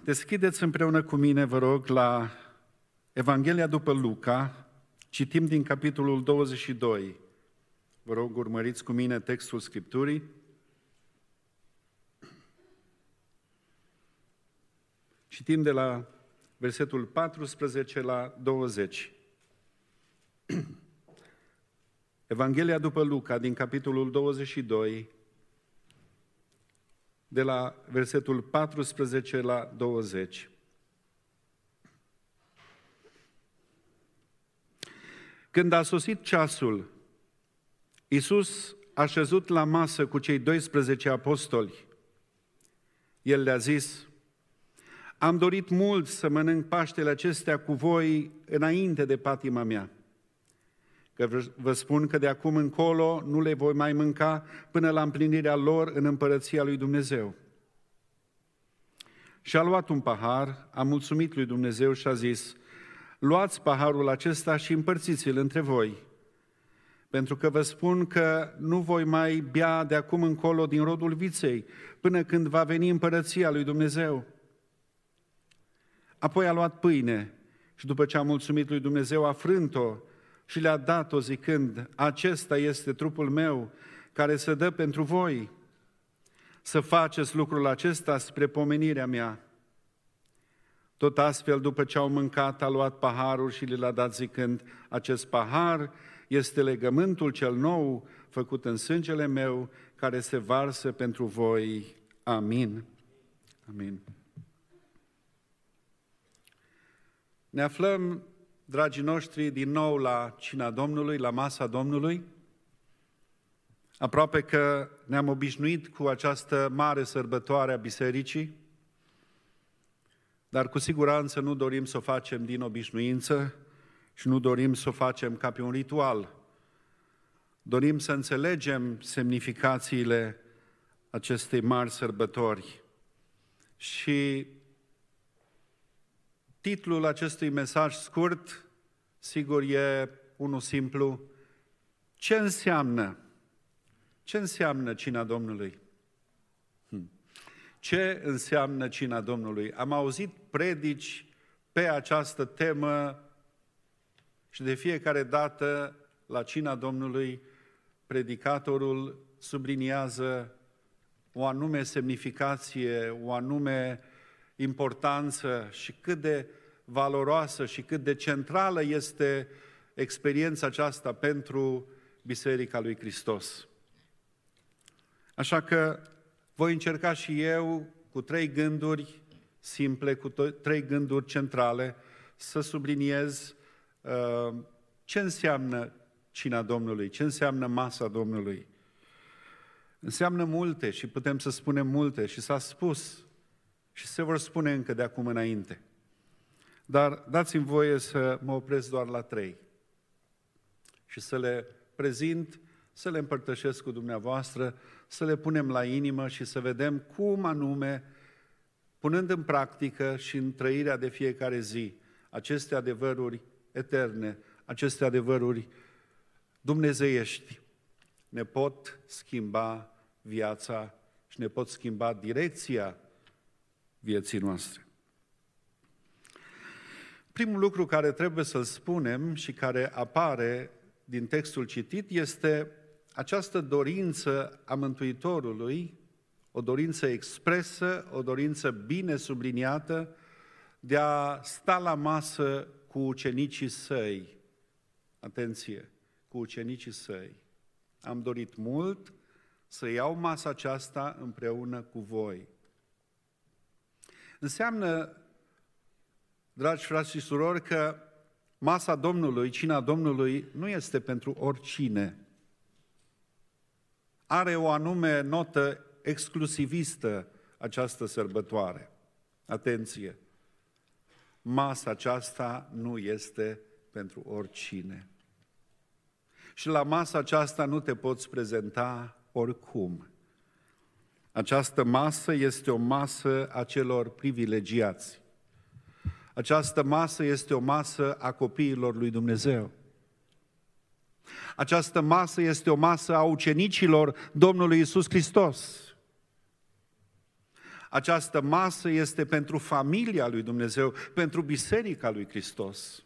Deschideți împreună cu mine, vă rog, la Evanghelia după Luca, citim din capitolul 22. Vă rog, urmăriți cu mine textul Scripturii. Citim de la versetul 14 la 20. Evanghelia după Luca, din capitolul 22, de la versetul 14 la 20. Când a sosit ceasul, Iisus a șezut la masă cu cei 12 apostoli. El le-a zis: am dorit mult să mănânc Paștele acestea cu voi înainte de patima mea, că vă spun că de acum încolo nu le voi mai mânca până la împlinirea lor în împărăția lui Dumnezeu. Și-a luat un pahar, a mulțumit lui Dumnezeu și a zis: luați paharul acesta și împărțiți-l între voi, pentru că vă spun că nu voi mai bea de acum încolo din rodul viței, până când va veni împărăția lui Dumnezeu. Apoi a luat pâine și după ce a mulțumit lui Dumnezeu, a frânt-o și le-a dat-o zicând: acesta este trupul meu, care se dă pentru voi. Să faceți lucrul acesta spre pomenirea mea. Tot astfel, după ce au mâncat, a luat paharul și le-a dat zicând: acest pahar este legământul cel nou făcut în sângele meu, care se varsă pentru voi. Amin. Amin. Ne aflăm, dragii noștri, din nou la cina Domnului, la masa Domnului. Aproape că ne-am obișnuit cu această mare sărbătoare a bisericii, dar cu siguranță nu dorim să o facem din obișnuință și nu dorim să o facem ca pe un ritual. Dorim să înțelegem semnificațiile acestei mari sărbători. Și titlul acestui mesaj scurt, sigur, e unul simplu: ce înseamnă? Ce înseamnă cina Domnului? Ce înseamnă cina Domnului? Am auzit predici pe această temă și de fiecare dată la cina Domnului predicatorul subliniază o anume semnificație, o anume importanță și cât de valoroasă și cât de centrală este experiența aceasta pentru Biserica lui Hristos. Așa că voi încerca și eu cu 3 gânduri simple, cu 3 gânduri centrale, să subliniez ce înseamnă cina Domnului, ce înseamnă masa Domnului. Înseamnă multe și putem să spunem multe și s-a spus și se vor spune încă de acum înainte. Dar dați-mi voie să mă opresc doar la 3 și să le prezint, să le împărtășesc cu dumneavoastră, să le punem la inimă și să vedem cum anume, punând în practică și în trăirea de fiecare zi, aceste adevăruri eterne, aceste adevăruri dumnezeiești, ne pot schimba viața și ne pot schimba direcția vieții noastre. Primul lucru care trebuie să-l spunem și care apare din textul citit este această dorință a Mântuitorului, o dorință expresă, o dorință bine subliniată de a sta la masă cu ucenicii săi. Atenție, cu ucenicii săi. Am dorit mult să iau masa aceasta împreună cu voi. Înseamnă, dragi frați și surori, că masa Domnului, cina Domnului, nu este pentru oricine. Are o anume notă exclusivistă această sărbătoare. Atenție! Masa aceasta nu este pentru oricine. Și la masa aceasta nu te poți prezenta oricum. Această masă este o masă a celor privilegiați. Această masă este o masă a copiilor lui Dumnezeu. Această masă este o masă a ucenicilor Domnului Iisus Hristos. Această masă este pentru familia lui Dumnezeu, pentru biserica lui Hristos.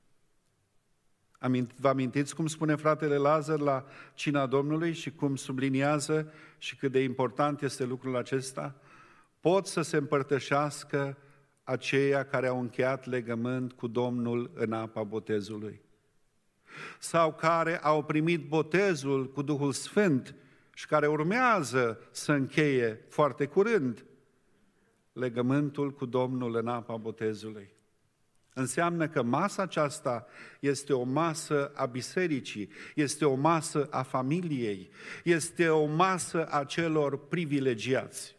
Vă amintiți cum spune fratele Lazar la cina Domnului și cum subliniază și cât de important este lucrul acesta? Pot să se împărtășească aceia care au încheiat legământ cu Domnul în apa botezului sau care au primit botezul cu Duhul Sfânt și care urmează să încheie foarte curând legământul cu Domnul în apa botezului. Înseamnă că masa aceasta este o masă a bisericii, este o masă a familiei, este o masă a celor privilegiați.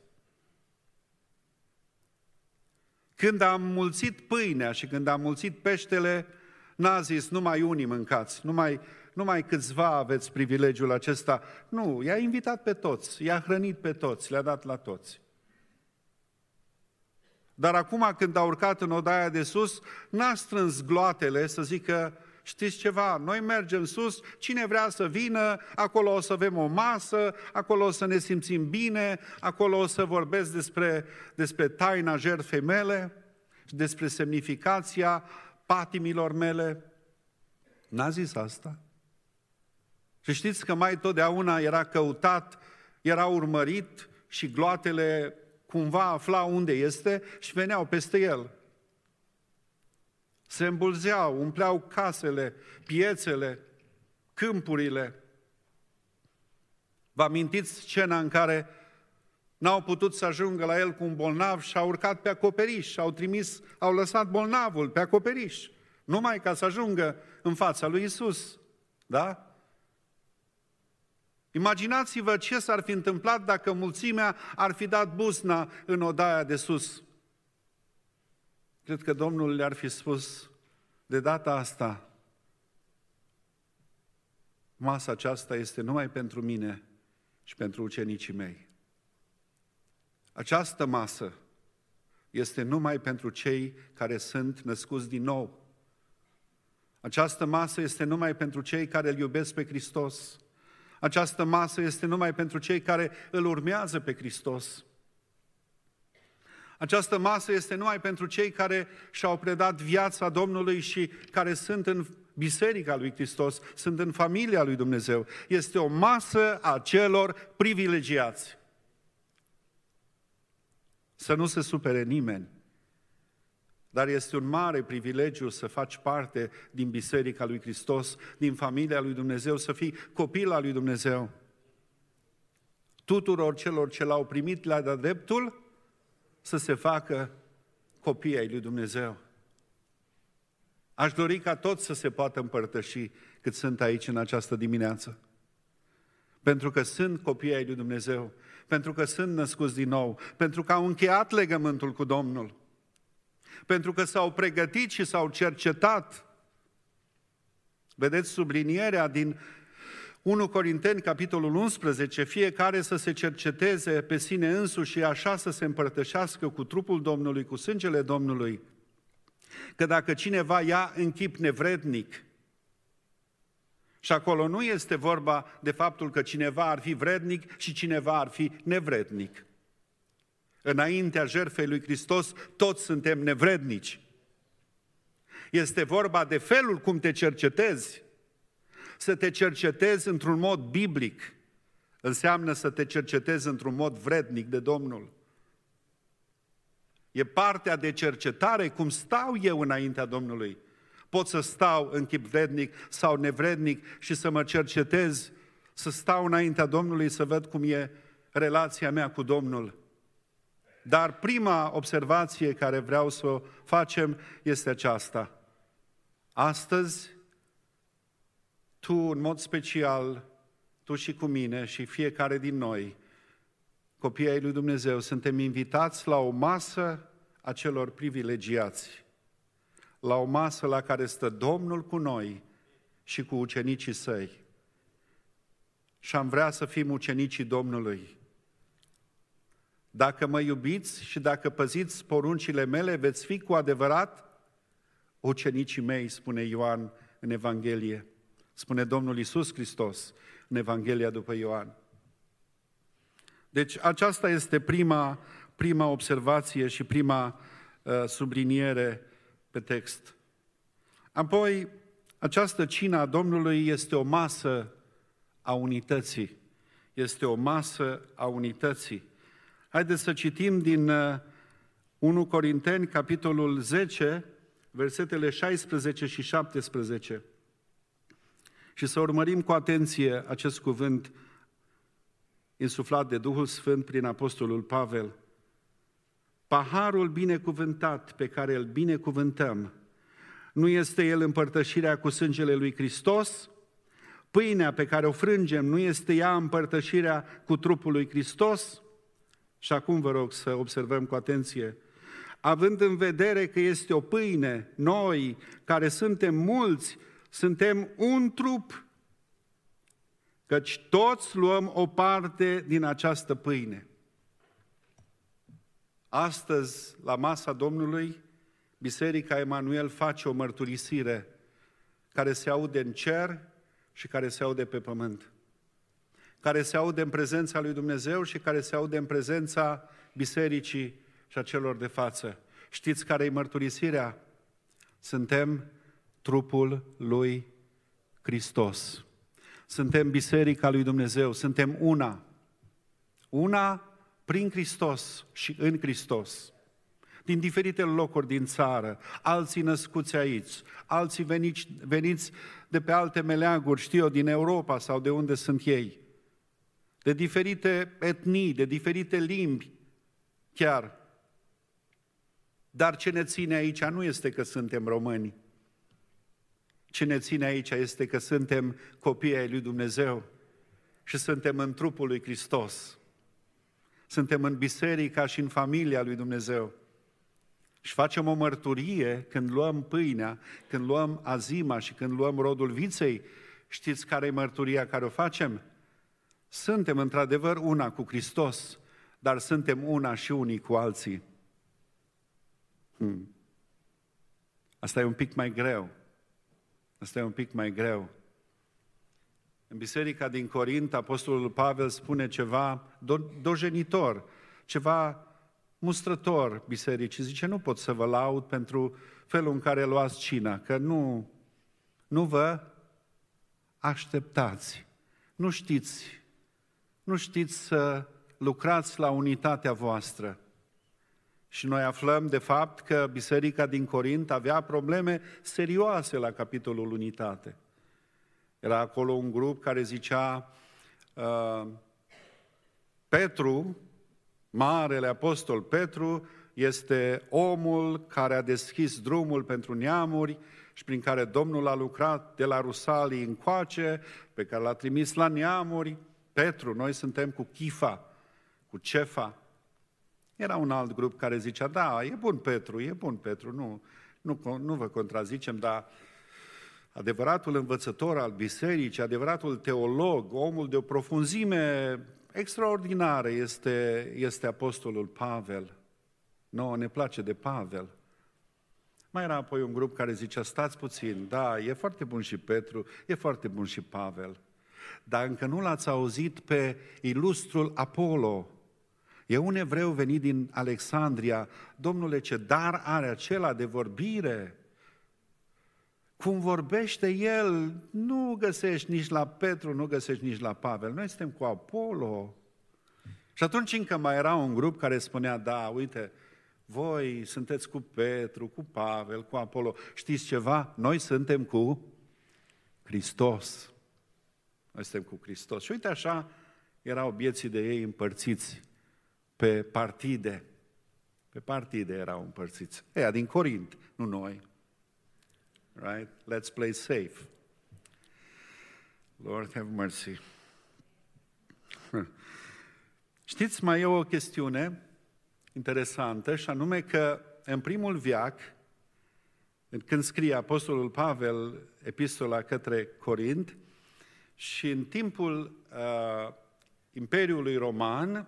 Când am mulțit pâinea și când am mulțit peștele, n-a zis numai unii mâncați, numai câțiva aveți privilegiul acesta. Nu, i-a invitat pe toți, i-a hrănit pe toți, le-a dat la toți. Dar acum când a urcat în odaia de sus, n-a strâns gloatele să zică, știți ceva, noi mergem sus, cine vrea să vină, acolo o să avem o masă, acolo o să ne simțim bine, acolo o să vorbesc despre taina jertfei mele și despre semnificația patimilor mele. N-a zis asta. Și știți că mai totdeauna era căutat, era urmărit și gloatele cumva aflau unde este și veneau peste el. Se îmbulzeau, umpleau casele, piețele, câmpurile. Vă amintiți scena în care n-au putut să ajungă la el cu un bolnav și au urcat pe acoperiș, au lăsat bolnavul pe acoperiș, numai ca să ajungă în fața lui Iisus. Da? Imaginați-vă ce s-ar fi întâmplat dacă mulțimea ar fi dat buzna în odaia de sus. Cred că Domnul le-ar fi spus, de data asta, masa aceasta este numai pentru mine și pentru ucenicii mei. Această masă este numai pentru cei care sunt născuți din nou. Această masă este numai pentru cei care îl iubesc pe Hristos. Această masă este numai pentru cei care îl urmează pe Hristos. Această masă este numai pentru cei care și-au predat viața Domnului și care sunt în biserica lui Hristos, sunt în familia lui Dumnezeu. Este o masă a celor privilegiați. Să nu se supere nimeni, dar este un mare privilegiu să faci parte din biserica lui Hristos, din familia lui Dumnezeu, să fii copil al lui Dumnezeu. Tuturor celor ce l-au primit le-a dat dreptul să se facă copii ai lui Dumnezeu. Aș dori ca toți să se poată împărtăși cât sunt aici în această dimineață. Pentru că sunt copii ai lui Dumnezeu, pentru că sunt născuți din nou, pentru că au încheiat legământul cu Domnul, pentru că s-au pregătit și s-au cercetat. Vedeți sublinierea din 1 Corinteni, capitolul 11, fiecare să se cerceteze pe sine însuși și așa să se împărtășească cu trupul Domnului, cu sângele Domnului, că dacă cineva ia în chip nevrednic, și acolo nu este vorba de faptul că cineva ar fi vrednic și cineva ar fi nevrednic. Înaintea jertfei lui Hristos, toți suntem nevrednici. Este vorba de felul cum te cercetezi. Să te cercetezi într-un mod biblic înseamnă să te cercetezi într-un mod vrednic de Domnul. E partea de cercetare, cum stau eu înaintea Domnului. Pot să stau în chip vrednic sau nevrednic și să mă cercetez, să stau înaintea Domnului, să văd cum e relația mea cu Domnul. Dar prima observație care vreau să o facem este aceasta. Astăzi, tu, în mod special, tu și cu mine și fiecare din noi, copiii ai lui Dumnezeu, suntem invitați la o masă a celor privilegiați, la o masă la care stă Domnul cu noi și cu ucenicii săi. Și am vrea să fim ucenicii Domnului. Dacă mă iubiți și dacă păziți poruncile mele, veți fi cu adevărat ucenicii mei, spune Ioan în Evanghelie. Spune Domnul Iisus Hristos în Evanghelia după Ioan. Deci aceasta este prima prima observație și prima subliniere pe text. Apoi, această cină a Domnului este o masă a unității. Este o masă a unității. Haideți să citim din 1 Corinteni, capitolul 10, versetele 16 și 17. Și să urmărim cu atenție acest cuvânt insuflat de Duhul Sfânt prin Apostolul Pavel. Paharul binecuvântat pe care îl binecuvântăm, nu este el împărtășirea cu sângele lui Hristos? Pâinea pe care o frângem, nu este ea împărtășirea cu trupul lui Hristos? Și acum vă rog să observăm cu atenție. Având în vedere că este o pâine, noi, care suntem mulți, suntem un trup, căci toți luăm o parte din această pâine. Astăzi, la masa Domnului, Biserica Emanuel face o mărturisire care se aude în cer și care se aude pe pământ, care se aude în prezența lui Dumnezeu și care se aude în prezența bisericii și a celor de față. Știți care e mărturisirea? Suntem trupul lui Hristos. Suntem biserica lui Dumnezeu, suntem una. Una prin Hristos și în Hristos. Din diferite locuri din țară, alții născuți aici, alții veniți de pe alte meleaguri, știu eu, din Europa sau de unde sunt ei. De diferite etnii, de diferite limbi, chiar. Dar ce ne ține aici nu este că suntem români. Ce ne ține aici este că suntem copii ai lui Dumnezeu și suntem în trupul lui Hristos. Suntem în biserica și în familia lui Dumnezeu. Și facem o mărturie când luăm pâinea, când luăm azima și când luăm rodul viței. Știți care e mărturia care o facem? Suntem într-adevăr una cu Hristos, dar suntem una și unii cu alții. Asta e un pic mai greu. Asta e un pic mai greu. În biserica din Corint, Apostolul Pavel spune ceva dojenitor, ceva mustrător bisericii. Zice, nu pot să vă laud pentru felul în care luați cina, că nu vă așteptați. Nu știți să lucrați la unitatea voastră. Și noi aflăm de fapt că biserica din Corint avea probleme serioase la capitolul unitate. Era acolo un grup care zicea Petru, marele apostol Petru, este omul care a deschis drumul pentru neamuri și prin care Domnul a lucrat de la Rusalii încoace, pe care l-a trimis la neamuri. Petru, noi suntem cu Chifa, cu Cefa. Era un alt grup care zicea, da, e bun Petru, nu vă contrazicem, dar adevăratul învățător al bisericii, adevăratul teolog, omul de o profunzime extraordinară este apostolul Pavel. Nouă ne place de Pavel. Mai era apoi un grup care zicea, stați puțin, da, e foarte bun și Petru, e foarte bun și Pavel, dar încă nu l-ați auzit pe ilustrul Apollo. E un evreu venit din Alexandria. Domnule, ce dar are acela de vorbire! Cum vorbește el, nu găsești nici la Petru, nu găsești nici la Pavel. Noi suntem cu Apollo. Și atunci încă mai era un grup care spunea, da, uite, voi sunteți cu Petru, cu Pavel, cu Apollo. Știți ceva? Noi suntem cu Hristos. Noi suntem cu Hristos. Și uite așa erau vieții de ei împărțiți pe partide. Pe partide erau împărțiți. Ea din Corint, nu noi. Right? Let's play safe. Lord have mercy. Știți, mai e o chestiune interesantă, și anume că în primul veac, când scrie Apostolul Pavel epistola către Corint, și în timpul Imperiului Roman,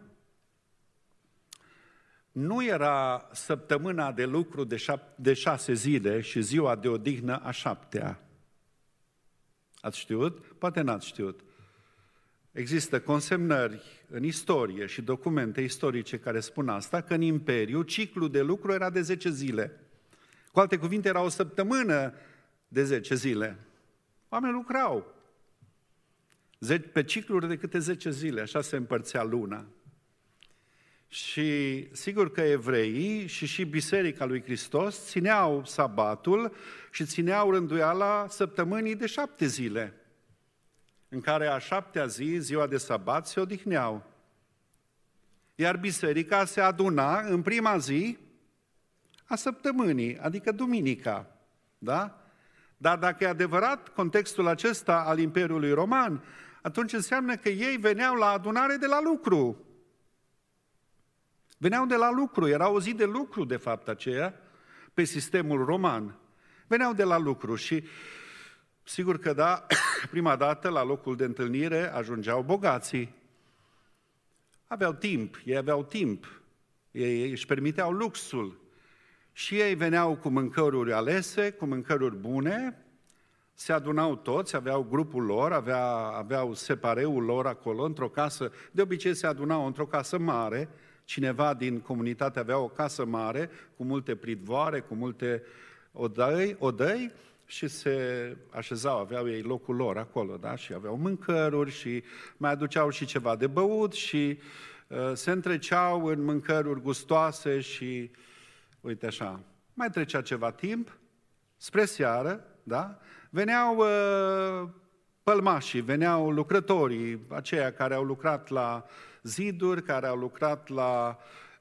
nu era săptămâna de lucru de 6 zile și ziua de odihnă a 7-a. Ați știut? Poate n-ați știut. Există consemnări în istorie și documente istorice care spun asta, că în Imperiu ciclul de lucru era de 10 zile. Cu alte cuvinte, era o săptămână de 10 zile. Oamenii lucrau pe cicluri de câte 10 zile, așa se împărțea luna. Și sigur că evreii și Biserica lui Hristos țineau sabatul și țineau rânduiala săptămânii de 7 zile, în care a 7-a zi, ziua de sabat, se odihneau. Iar biserica se aduna în prima zi a săptămânii, adică duminica. Da? Dar dacă e adevărat contextul acesta al Imperiului Roman, atunci înseamnă că ei veneau la adunare de la lucru. Veneau de la lucru, era o zi de lucru de fapt aceea, pe sistemul roman. Veneau de la lucru și sigur că da, prima dată la locul de întâlnire ajungeau bogații. Ei aveau timp, ei își permiteau luxul. Și ei veneau cu mâncăruri alese, cu mâncăruri bune, se adunau toți, aveau grupul lor, aveau separeul lor acolo, într-o casă, de obicei se adunau într-o casă mare, cineva din comunitate avea o casă mare, cu multe pridvoare, cu multe odăi și se așezau, aveau ei locul lor acolo, da? Și aveau mâncăruri și mai aduceau și ceva de băut și se întreceau în mâncăruri gustoase și, uite așa, mai trecea ceva timp, spre seară, da? Veneau pălmașii, veneau lucrătorii, aceia care au lucrat la ziduri, care au lucrat la,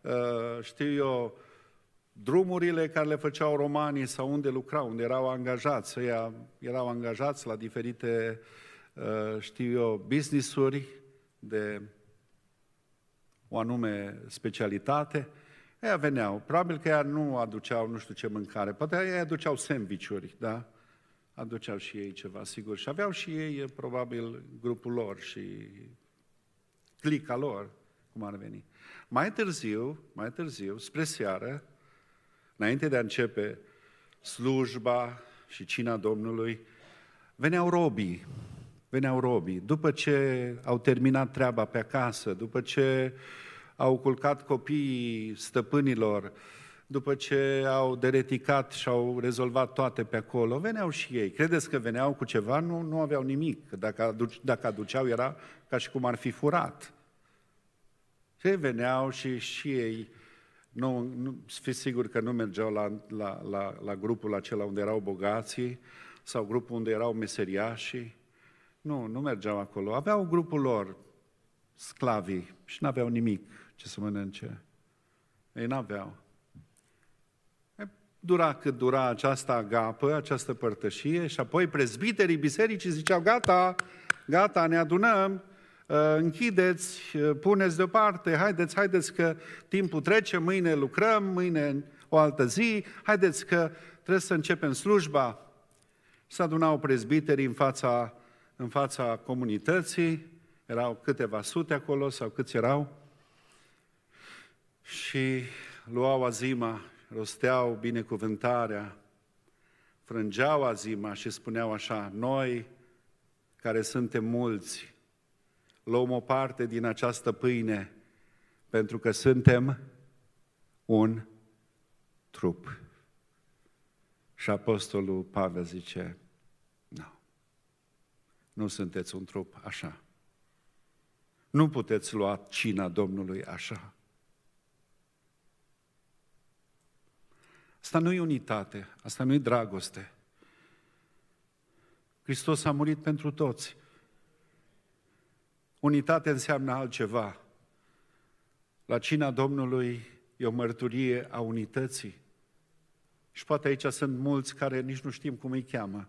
drumurile care le făceau romanii sau unde lucrau, unde erau angajați. Ei erau angajați la diferite, business-uri de o anume specialitate. Ei veneau. Probabil că ei nu aduceau nu știu ce mâncare. Poate ei aduceau sandwich-uri, da? Aduceau și ei ceva, sigur. Și aveau și ei, probabil, grupul lor și clica lor, cum ar veni. Mai târziu, spre seară, înainte de a începe slujba și cina Domnului, veneau robii. După ce au terminat treaba pe acasă, după ce au culcat copiii stăpânilor, după ce au dereticat și au rezolvat toate pe acolo, veneau și ei. Credeți că veneau cu ceva? Nu aveau nimic. Dacă aduceau, era ca și cum ar fi furat. Și veneau și ei, nu fiți sigur că nu mergeau la grupul acela unde erau bogații sau grupul unde erau meseriașii. Nu mergeau acolo. Aveau grupul lor, sclavii, și n-aveau nimic ce să mănânce. Ei n-aveau. Dura cât dura această agapă, această părtășie și apoi prezbiterii bisericii ziceau, gata, ne adunăm, închideți, puneți deoparte, haideți că timpul trece, mâine lucrăm, mâine o altă zi, haideți că trebuie să începem slujba. Se adunau prezbiterii în fața comunității, erau câteva sute acolo sau câți erau, și luau azima, rosteau binecuvântarea, frângeau azima și spuneau așa, noi care suntem mulți, luăm o parte din această pâine, pentru că suntem un trup. Și Apostolul Pavel zice, nu sunteți un trup așa. Nu puteți lua cina Domnului așa. Asta nu e unitate, asta nu e dragoste. Hristos a murit pentru toți. Unitate înseamnă altceva. La cina Domnului e o mărturie a unității. Și poate aici sunt mulți care nici nu știm cum îi cheamă.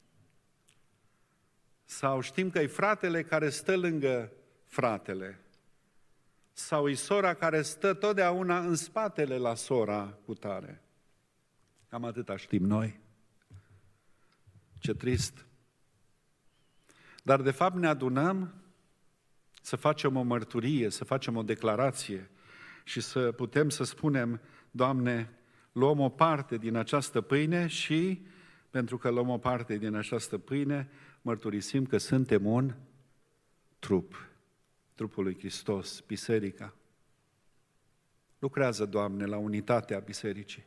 Sau știm că e fratele care stă lângă fratele. Sau e sora care stă totdeauna în spatele la sora cutare. Cam atâta știm noi. Ce trist. Dar de fapt ne adunăm să facem o mărturie, să facem o declarație și să putem să spunem, Doamne, luăm o parte din această pâine și, pentru că luăm o parte din această pâine, mărturisim că suntem un trup. trupul lui Hristos, biserica. Lucrează, Doamne, la unitatea bisericii,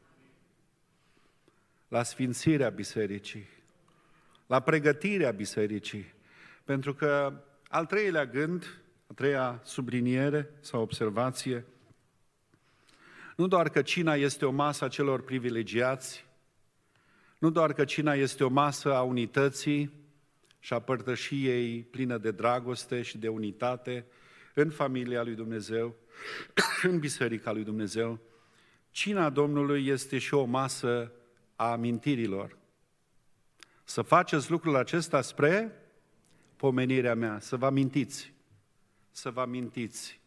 la sfințirea bisericii, la pregătirea bisericii, pentru că al treilea gând, a treia subliniere sau observație, nu doar că cina este o masă a celor privilegiați, nu doar că cina este o masă a unității și a părtășiei plină de dragoste și de unitate în familia lui Dumnezeu, în biserica lui Dumnezeu, cina Domnului este și o masă a amintirilor. Să faceți lucrul acesta spre pomenirea mea, să vă amintiți, să vă amintiți.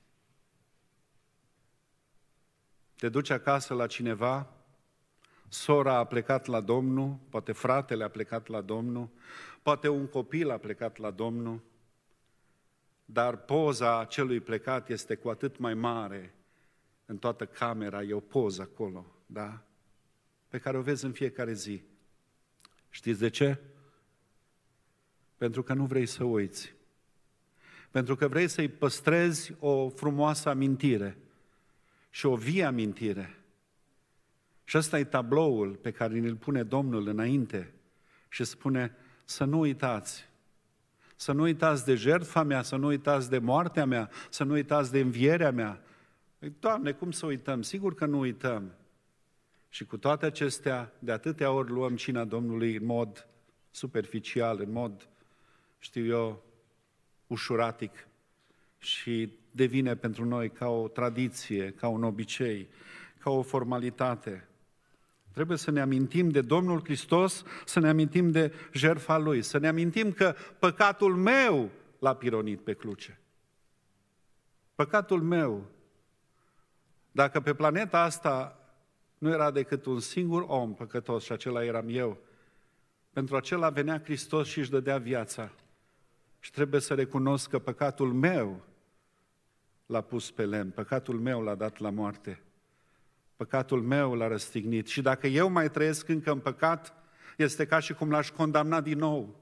Te duci acasă la cineva, sora a plecat la Domnul, poate fratele a plecat la Domnul, poate un copil a plecat la Domnul, dar poza celui plecat este cu atât mai mare în toată camera, e o poză acolo, da? Pe care o vezi în fiecare zi. Știți de ce? Pentru că nu vrei să uiți. Pentru că vrei să-i păstrezi o frumoasă amintire și o vie amintire. Și ăsta e tabloul pe care ne-l pune Domnul înainte și spune să nu uitați. Să nu uitați de jertfa mea, să nu uitați de moartea mea, să nu uitați de învierea mea. Doamne, cum să uităm? Sigur că nu uităm. Și cu toate acestea, de atâtea ori luăm cina Domnului în mod superficial, în mod, știu eu, ușuratic și devine pentru noi ca o tradiție, ca un obicei, ca o formalitate. Trebuie să ne amintim de Domnul Hristos, să ne amintim de jertfa Lui, să ne amintim că păcatul meu l-a pironit pe cruce. Păcatul meu. Dacă pe planeta asta nu era decât un singur om păcătos și acela eram eu, pentru acela venea Hristos și își dădea viața. Și trebuie să recunosc că păcatul meu l-a pus pe lemn, păcatul meu l-a dat la moarte, păcatul meu l-a răstignit. Și dacă eu mai trăiesc încă în păcat, este ca și cum l-aș condamna din nou.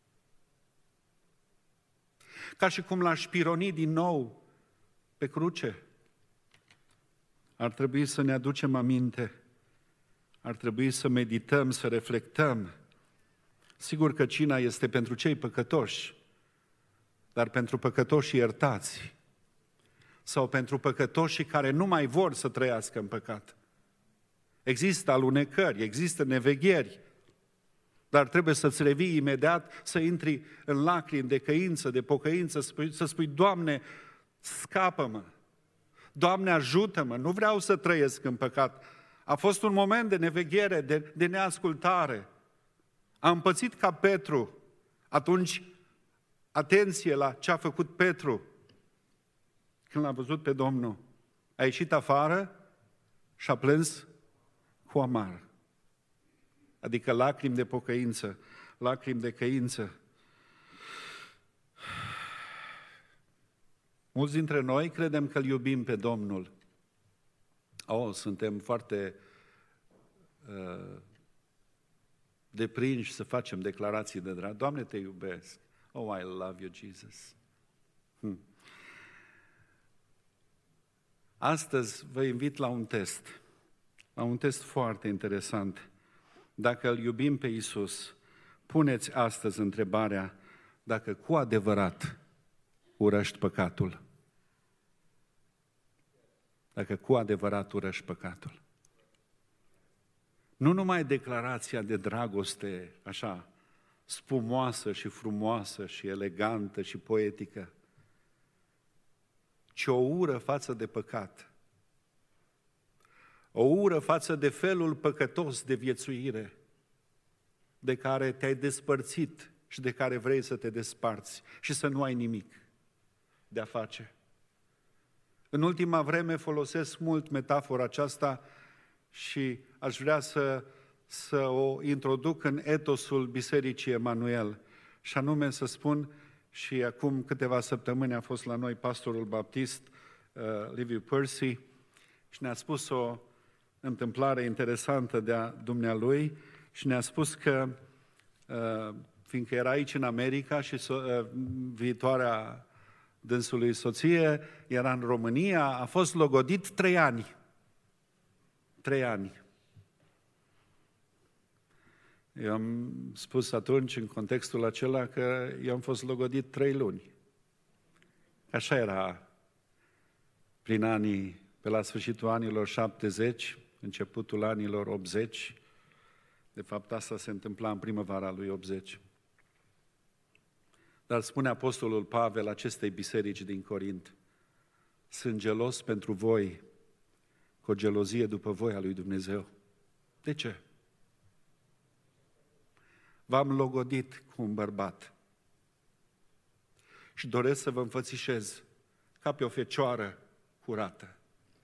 Ca și cum l-aș pironi din nou pe cruce. Ar trebui să ne aducem aminte, ar trebui să medităm, să reflectăm. Sigur că cina este pentru cei păcătoși, dar pentru păcătoșii iertați sau pentru păcătoșii care nu mai vor să trăiască în păcat. Există alunecări, există nevegheri, dar trebuie să-ți revii imediat, să intri în lacrimi de căință, de pocăință, să spui, Doamne, scapă-mă! Doamne, ajută-mă, nu vreau să trăiesc în păcat. A fost un moment de neveghere, de neascultare. Am pățit ca Petru. Atunci, atenție la ce a făcut Petru. Când l-a văzut pe Domnul, a ieșit afară și a plâns cu amar. Adică lacrimi de pocăință, lacrimi de căință. Mulți dintre noi credem că îl iubim pe Domnul. Suntem foarte deprinși să facem declarații de drag. Doamne, te iubesc. Oh, I love you, Jesus. Astăzi vă invit la un test foarte interesant. Dacă îl iubim pe Iisus, puneți astăzi întrebarea dacă cu adevărat urăști păcatul. Dacă cu adevărat urăști păcatul. Nu numai declarația de dragoste, așa, spumoasă și frumoasă și elegantă și poetică, ci o ură față de păcat. O ură față de felul păcătos de viețuire, de care te-ai despărțit și de care vrei să te desparți și să nu ai nimic de a face. În ultima vreme folosesc mult metafora aceasta și aș vrea să o introduc în etosul Bisericii Emanuel. Și anume să spun, și acum câteva săptămâni a fost la noi pastorul baptist Liviu Percy și ne-a spus o întâmplare interesantă de-a dumnealui și ne-a spus că, fiindcă era aici în America și viitoarea dânsului soție, era în România, a fost logodit 3 ani. 3 ani. Eu am spus atunci, în contextul acela, că eu am fost logodit 3 luni. Așa era prin anii, pe la sfârșitul anilor 70, începutul anilor 80. De fapt, asta se întâmpla în primăvara lui 80. Dar spune Apostolul Pavel acestei biserici din Corint: sunt gelos pentru voi, cu o gelozie după voia lui Dumnezeu. De ce? V-am logodit cu un bărbat și doresc să vă înfățișez ca pe o fecioară curată.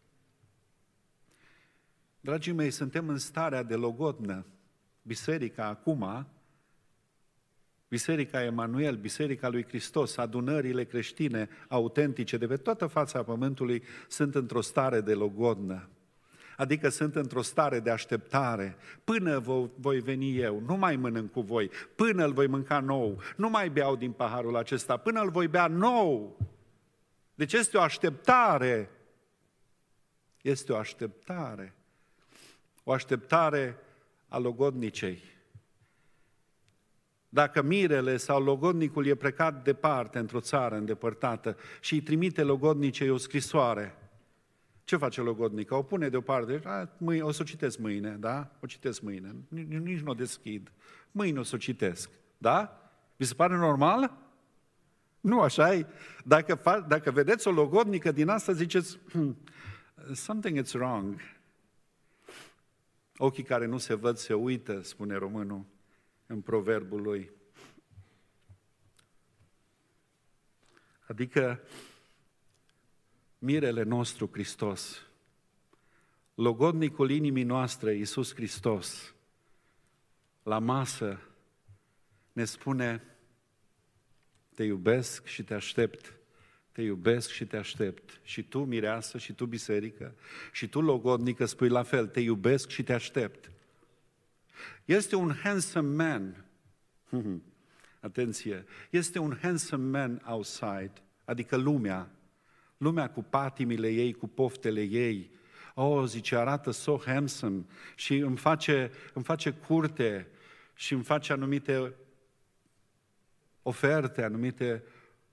Dragii mei, suntem în starea de logodnă. Biserica acum, Biserica Emanuel, Biserica lui Hristos, adunările creștine autentice de pe toată fața pământului sunt într-o stare de logodnă. Adică sunt într-o stare de așteptare. Până voi veni eu, nu mai mănânc cu voi, până îl voi mânca nou, nu mai beau din paharul acesta, până îl voi bea nou. Deci este o așteptare. Este o așteptare. O așteptare a logodnicei. Dacă mirele sau logodnicul e plecat departe, într-o țară îndepărtată, și îi trimite logodnicei o scrisoare, ce face logodnica? O pune deoparte, o să o citesc mâine, da? O citesc mâine, nici nu o deschid. Mâine o să o citesc, da? Vi se pare normal? Nu așa-i? Dacă vedeți o logodnică din asta, ziceți, something is wrong. Ochii care nu se văd se uită, spune românul în proverbul lui. Adică mirele nostru Hristos, logodnicul inimii noastre, Iisus Hristos, la masă ne spune: te iubesc și te aștept, te iubesc și te aștept. Și tu, mireasă, și tu, biserică, și tu, logodnică, spui la fel: te iubesc și te aștept. Este un handsome man, atenție, este un handsome man outside, adică lumea cu patimile ei, cu poftele ei. Zice, arată so handsome și îmi face curte și îmi face anumite oferte, anumite,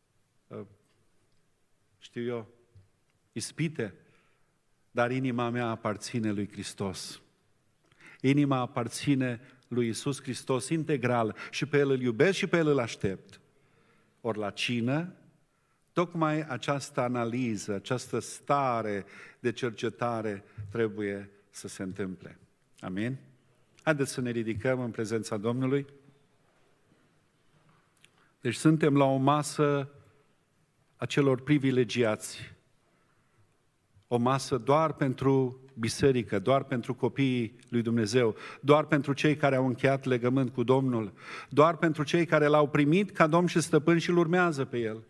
ispite, dar inima mea aparține lui Hristos. Inima aparține lui Iisus Hristos integral și pe El îl iubesc și pe El îl aștept. Ori la cină, tocmai această analiză, această stare de cercetare trebuie să se întâmple. Amin? Haideți să ne ridicăm în prezența Domnului. Deci suntem la o masă a celor privilegiați. O masă doar pentru biserică, doar pentru copiii lui Dumnezeu, doar pentru cei care au încheiat legământ cu Domnul, doar pentru cei care L-au primit ca Domn și Stăpân și îl urmează pe El.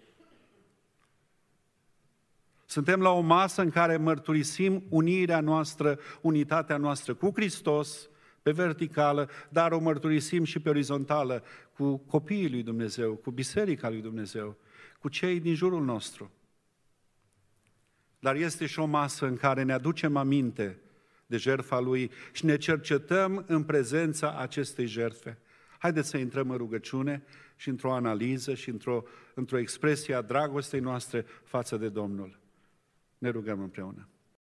Suntem la o masă în care mărturisim unirea noastră, unitatea noastră cu Hristos, pe verticală, dar o mărturisim și pe orizontală cu copiii lui Dumnezeu, cu biserica lui Dumnezeu, cu cei din jurul nostru. Dar este și o masă în care ne aducem aminte de jertfa Lui și ne cercetăm în prezența acestei jertfe. Haideți să intrăm în rugăciune și într-o analiză și într-o expresie a dragostei noastre față de Domnul. Ne rugăm împreună.